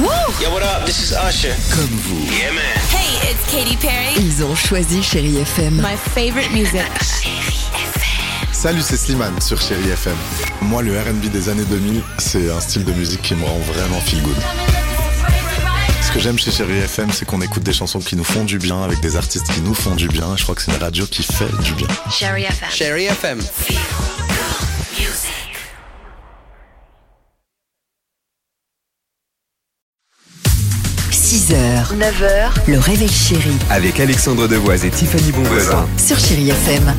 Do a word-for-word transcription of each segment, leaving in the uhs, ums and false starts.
Woo! Yo, what up? This is Usher. Comme vous. Yeah, man. Hey, it's Katy Perry. Ils ont choisi Chérie F M. My favorite music. Salut, c'est Slimane sur Chérie F M. Moi, le R and B des années deux mille, c'est un style de musique qui me rend vraiment feel good. Ce que j'aime chez Chérie F M, c'est qu'on écoute des chansons qui nous font du bien, avec des artistes qui nous font du bien. Je crois que c'est une radio qui fait du bien. Chérie F M. Chérie F M. six heures, neuf heures, le réveil chéri Avec Alexandre Devoise et Tiffany Bonvoisin. sur Chérie F M.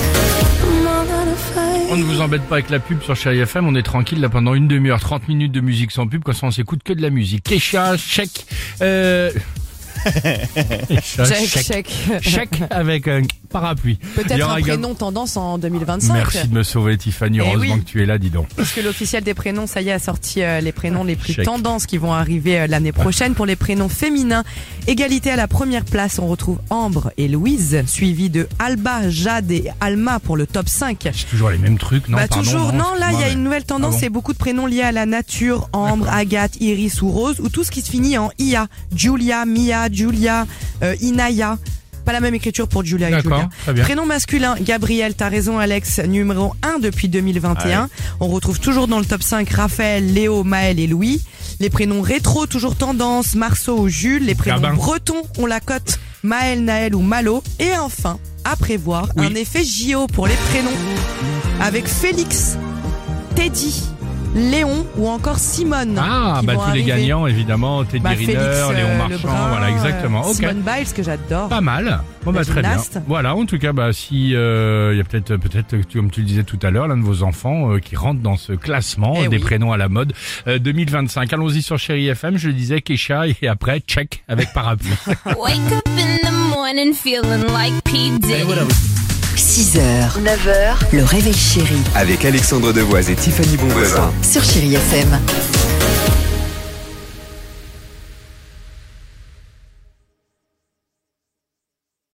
On ne vous embête pas avec la pub sur Chérie F M, on est tranquille là pendant une demi-heure, trente minutes de musique sans pub, comme ça on s'écoute que de la musique. Kesha, chèque, euh... Kesha, Chèque, chèque, chèque. chèque avec un parapluie. Il y Peut-être aura un également- prénom tendance en deux mille vingt-cinq. Merci de me sauver Tiffany, Eh heureusement oui. que tu es là, dis donc. Puisque l'officiel des prénoms, ça y est, a sorti euh, les prénoms les plus Chèque. tendances qui vont arriver euh, l'année prochaine. Pour les prénoms féminins, égalité à la première place, on retrouve Ambre et Louise, suivi de Alba, Jade et Alma pour le top cinq. C'est toujours les mêmes trucs, non? Bah Pardon, toujours, non, là il y a excuse-moi, une nouvelle tendance, Ah bon c'est beaucoup de prénoms liés à la nature, Ambre, Agathe, Iris ou Rose, ou tout ce qui se finit en I A, Julia, Mia, Julia, euh, Inaya. Pas la même écriture pour Julia et D'accord, Julia. très bien. Prénom masculin, Gabriel, t'as raison Alex, numéro un depuis deux mille vingt et un. Ouais. On retrouve toujours dans le top cinq Raphaël, Léo, Maël et Louis. Les prénoms rétro, toujours tendance, Marceau ou Jules. Les prénoms Gabin. bretons, on la cote, Maël, Naël ou Malo. Et enfin, à prévoir, Oui. un effet J O pour les prénoms avec Félix, Teddy, Léon ou encore Simone. Ah, qui bah vont tous les arriver. gagnants évidemment, Teddy Bah, Félix, Riner, Léon euh, Marchand, Lebrun, voilà exactement. euh, Ok. Simone Biles que j'adore. Pas mal. Bon bah La très bien. gymnaste. Voilà, en tout cas bah si euh, il y a peut-être peut-être tu- comme tu le disais tout à l'heure l'un de vos enfants euh, qui rentre dans ce classement Eh des oui. prénoms à la mode euh, deux mille vingt-cinq. Allons-y sur Chérie F M, je le disais Kesha et après check avec parapluie. Wake up in the morning feeling like P. Diddy. six heures, neuf heures, le réveil chéri Avec Alexandre Devoise et Tiffany Bonvoisin. sur Chérie F M.